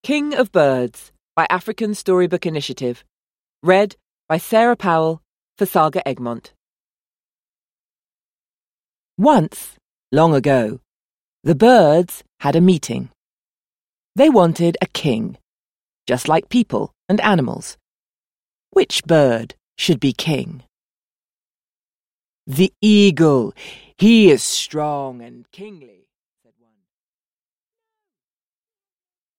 King of Birds by African Storybook Initiative. Read by Sarah Powell for Saga Egmont. Once, long ago, the birds had a meeting. They wanted a king, just like people and animals. Which bird should be king? The eagle. He is strong and kingly.